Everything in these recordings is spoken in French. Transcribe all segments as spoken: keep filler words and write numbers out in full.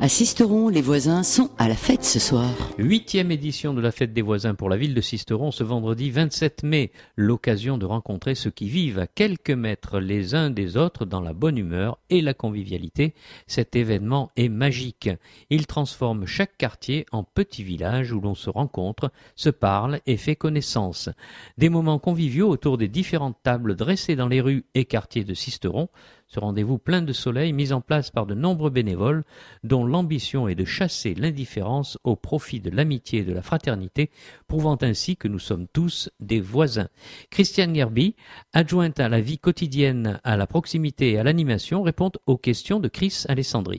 À Sisteron, les voisins sont à la fête ce soir. Huitième édition de la fête des voisins pour la ville de Sisteron ce vendredi vingt-sept mai. L'occasion de rencontrer ceux qui vivent à quelques mètres les uns des autres dans la bonne humeur et la convivialité. Cet événement est magique. Il transforme chaque quartier en petit village où l'on se rencontre, se parle et fait connaissance. Des moments conviviaux autour des différentes tables dressées dans les rues et quartiers de Sisteron. Ce rendez-vous plein de soleil mis en place par de nombreux bénévoles dont l'ambition est de chasser l'indifférence au profit de l'amitié et de la fraternité, prouvant ainsi que nous sommes tous des voisins. Christiane Gerby, adjointe à la vie quotidienne, à la proximité et à l'animation, répond aux questions de Chris Alessandri.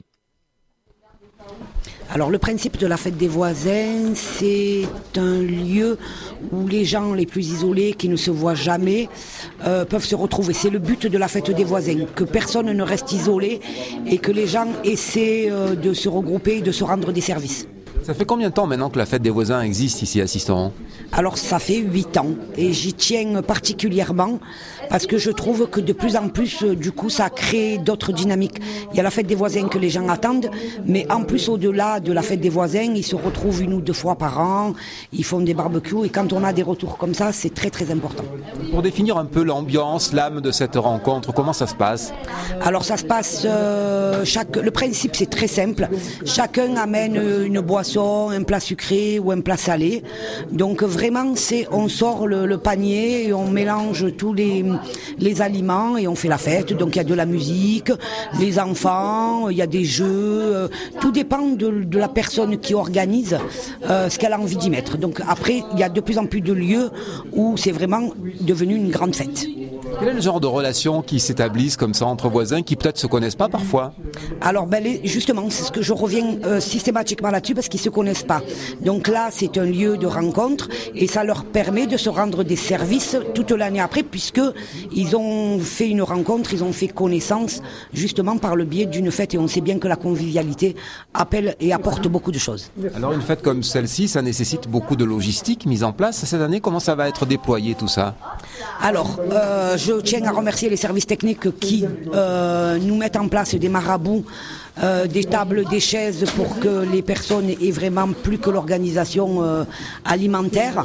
Alors le principe de la fête des voisins, c'est un lieu où les gens les plus isolés, qui ne se voient jamais, euh, peuvent se retrouver. C'est le but de la fête des voisins, que personne ne reste isolé et que les gens essaient euh, de se regrouper et de se rendre des services. Ça fait combien de temps maintenant que la fête des voisins existe ici à Sisteron ? Alors ça fait huit ans et j'y tiens particulièrement parce que je trouve que de plus en plus, du coup, ça crée d'autres dynamiques. Il y a la fête des voisins que les gens attendent, mais en plus, au-delà de la fête des voisins, ils se retrouvent une ou deux fois par an, ils font des barbecues et quand on a des retours comme ça, c'est très très important. Pour définir un peu l'ambiance, l'âme de cette rencontre, comment ça se passe ? Alors ça se passe, euh, chaque, le principe c'est très simple, chacun amène une boisson, un plat sucré ou un plat salé, donc vraiment c'est, on sort le, le panier et on mélange tous les, les aliments et on fait la fête, donc il y a de la musique, les enfants, il y a des jeux, euh, tout dépend de, de la personne qui organise euh, ce qu'elle a envie d'y mettre. Donc après il y a de plus en plus de lieux où c'est vraiment devenu une grande fête. Quel est le genre de relations qui s'établissent comme ça entre voisins qui peut-être se connaissent pas parfois ? Alors ben, les, justement, c'est ce que je reviens euh, systématiquement là-dessus parce qu'ils se connaissent pas. Donc là, c'est un lieu de rencontre et ça leur permet de se rendre des services toute l'année après puisque ils ont fait une rencontre, ils ont fait connaissance justement par le biais d'une fête et on sait bien que la convivialité appelle et apporte beaucoup de choses. Alors une fête comme celle-ci, ça nécessite beaucoup de logistique mise en place. Cette année, comment ça va être déployé tout ça ? Alors, euh, je tiens à remercier les services techniques qui euh, nous mettent en place des marabouts, euh, des tables, des chaises pour que les personnes aient vraiment plus que l'organisation euh, alimentaire.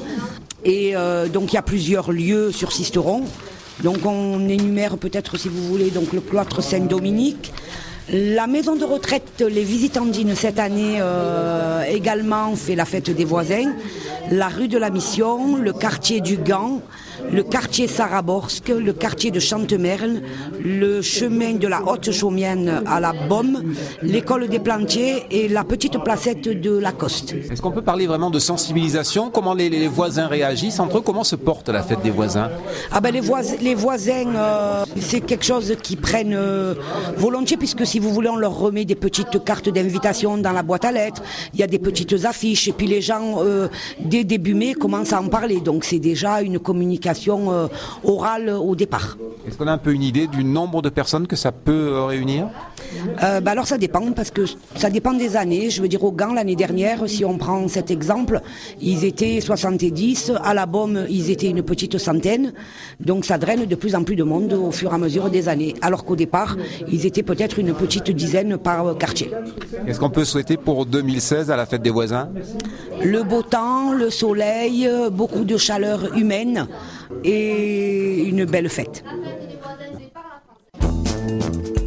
Et euh, donc il y a plusieurs lieux sur Sisteron. Donc on énumère peut-être si vous voulez donc le cloître Saint-Dominique. La maison de retraite Les Visitandines cette année euh, également fait la fête des voisins. La rue de la Mission, le quartier du Gant, le quartier Saraborsk, le quartier de Chantemerle, le chemin de la Haute-Chaumienne à la Baume, l'école des Plantiers et la petite placette de Lacoste. Est-ce qu'on peut parler vraiment de sensibilisation ? Comment les, les voisins réagissent entre eux ? Comment se porte la fête des voisins ? Ah ben les, voisins, les voisins, euh, c'est quelque chose qu'ils prennent euh, volontiers puisque si vous voulez, on leur remet des petites cartes d'invitation dans la boîte à lettres, il y a des petites affiches et puis les gens, euh, dès début mai, commencent à en parler. Donc c'est déjà une communication euh, orale au départ. Est-ce qu'on a un peu une idée du nombre de personnes que ça peut euh, réunir ? euh, bah Alors ça dépend parce que ça dépend des années. Je veux dire au Gant l'année dernière, si on prend cet exemple, ils étaient soixante-dix, à la Baume ils étaient une petite centaine, donc ça draine de plus en plus de monde au fur et à mesure des années, alors qu'au départ ils étaient peut-être une petite dizaine par quartier. Qu'est-ce qu'on peut souhaiter pour deux mille seize à la fête des voisins ? Le beau temps, le soleil, beaucoup de chaleur humaine et une belle fête.